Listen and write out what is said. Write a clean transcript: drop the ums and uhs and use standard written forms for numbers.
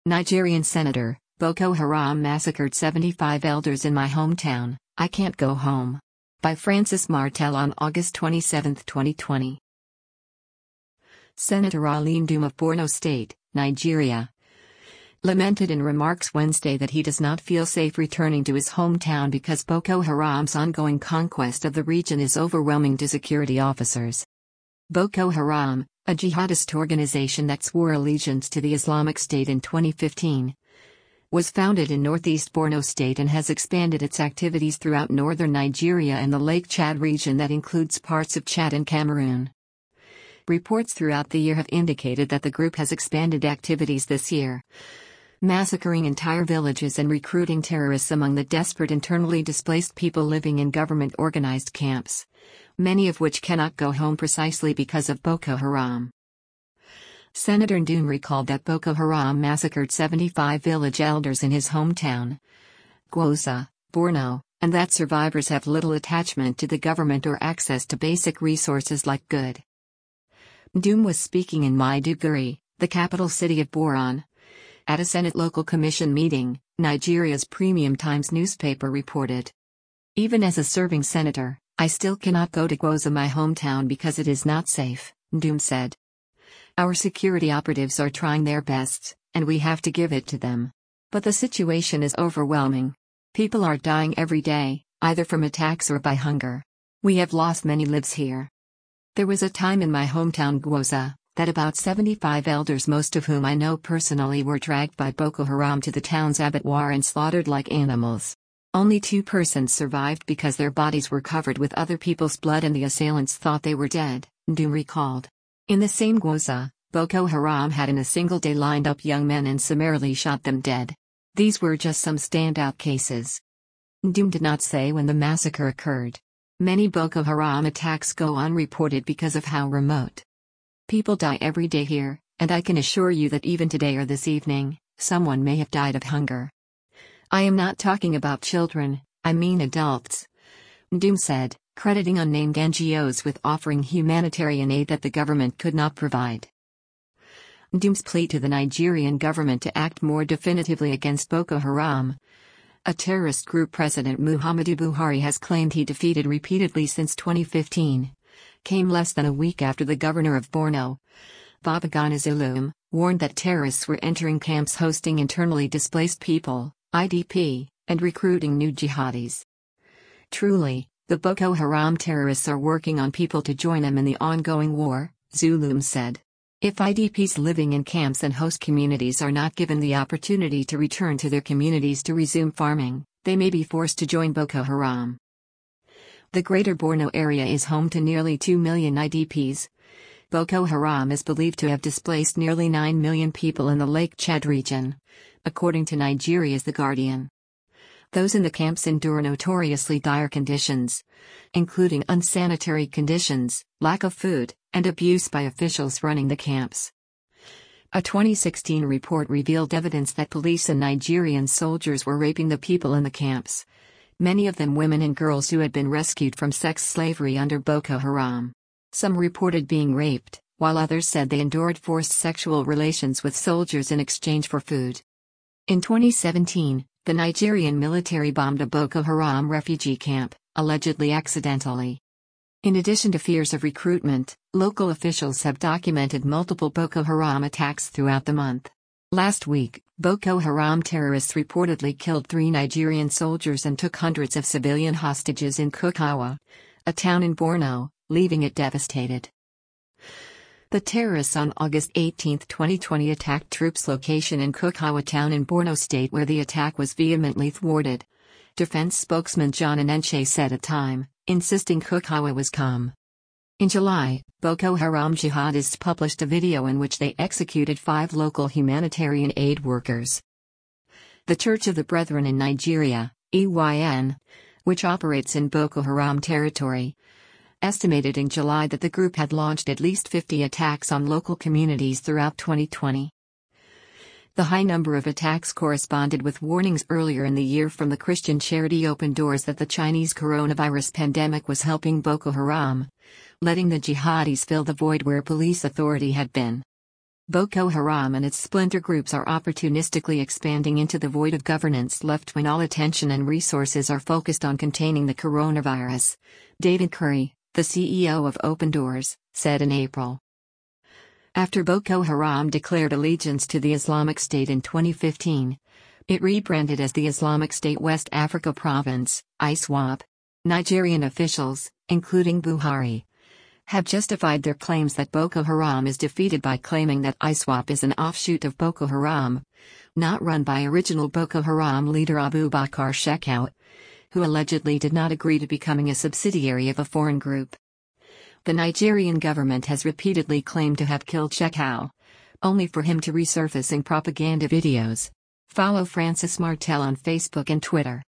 Nigerian senator, Boko Haram massacred 75 elders in my hometown, I can't go home. By Francis Martel on August 27, 2020. Senator Ali Ndum of Borno State, Nigeria, lamented in remarks Wednesday that he does not feel safe returning to his hometown because Boko Haram's ongoing conquest of the region is overwhelming to security officers. Boko Haram, a jihadist organization that swore allegiance to the Islamic State in 2015, was founded in northeast Borno State and has expanded its activities throughout northern Nigeria and the Lake Chad region that includes parts of Chad and Cameroon. Reports throughout the year have indicated that the group has expanded activities this year, massacring entire villages and recruiting terrorists among the desperate internally displaced people living in government-organized camps, many of which cannot go home precisely because of Boko Haram. Senator Ndum recalled that Boko Haram massacred 75 village elders in his hometown, Gwoza, Borno, and that survivors have little attachment to the government or access to basic resources like good. Ndum was speaking in Maiduguri, the capital city of Borno, at a Senate Local Commission meeting, Nigeria's Premium Times newspaper reported. Even as a serving senator, I still cannot go to Gwoza, my hometown, because it is not safe, Ndum said. Our security operatives are trying their best, and we have to give it to them. But the situation is overwhelming. People are dying every day, either from attacks or by hunger. We have lost many lives here. There was a time in my hometown Gwoza, that about 75 elders, most of whom I know personally, were dragged by Boko Haram to the town's abattoir and slaughtered like animals. Only 2 persons survived because their bodies were covered with other people's blood and the assailants thought they were dead, Ndum recalled. In the same Gwoza, Boko Haram had in a single day lined up young men and summarily shot them dead. These were just some standout cases. Ndum did not say when the massacre occurred. Many Boko Haram attacks go unreported because of how remote. People die every day here, and I can assure you that even today or this evening, someone may have died of hunger. I am not talking about children, I mean adults, Ndum said, crediting unnamed NGOs with offering humanitarian aid that the government could not provide. Ndum's plea to the Nigerian government to act more definitively against Boko Haram, a terrorist group President Muhammadu Buhari has claimed he defeated repeatedly since 2015, came less than a week after the governor of Borno, Babagana Zulum, warned that terrorists were entering camps hosting internally displaced people, IDP, and recruiting new jihadis. Truly, the Boko Haram terrorists are working on people to join them in the ongoing war, Zulum said. If IDPs living in camps and host communities are not given the opportunity to return to their communities to resume farming, they may be forced to join Boko Haram. The Greater Borno area is home to nearly 2 million IDPs. Boko Haram is believed to have displaced nearly 9 million people in the Lake Chad region, according to Nigeria's The Guardian. Those in the camps endure notoriously dire conditions, including unsanitary conditions, lack of food, and abuse by officials running the camps. A 2016 report revealed evidence that police and Nigerian soldiers were raping the people in the camps, many of them women and girls who had been rescued from sex slavery under Boko Haram. Some reported being raped, while others said they endured forced sexual relations with soldiers in exchange for food. In 2017, the Nigerian military bombed a Boko Haram refugee camp, allegedly accidentally. In addition to fears of recruitment, local officials have documented multiple Boko Haram attacks throughout the month. Last week, Boko Haram terrorists reportedly killed 3 Nigerian soldiers and took hundreds of civilian hostages in Kukawa, a town in Borno, leaving it devastated. The terrorists on August 18, 2020 attacked troops' location in Kukawa town in Borno State, where the attack was vehemently thwarted. Defense spokesman John Anenche said at time, insisting Kukawa was calm. In July, Boko Haram jihadists published a video in which they executed 5 local humanitarian aid workers. The Church of the Brethren in Nigeria, EYN, which operates in Boko Haram territory, estimated in July that the group had launched at least 50 attacks on local communities throughout 2020. The high number of attacks corresponded with warnings earlier in the year from the Christian charity Open Doors that the Chinese coronavirus pandemic was helping Boko Haram, letting the jihadis fill the void where police authority had been. Boko Haram and its splinter groups are opportunistically expanding into the void of governance left when all attention and resources are focused on containing the coronavirus, David Curry, the CEO of Open Doors, said in April. After Boko Haram declared allegiance to the Islamic State in 2015, it rebranded as the Islamic State West Africa Province, ISWAP. Nigerian officials, including Buhari, have justified their claims that Boko Haram is defeated by claiming that ISWAP is an offshoot of Boko Haram, not run by original Boko Haram leader Abubakar Shekau, who allegedly did not agree to becoming a subsidiary of a foreign group. The Nigerian government has repeatedly claimed to have killed Shekau, only for him to resurface in propaganda videos. Follow Francis Martel on Facebook and Twitter.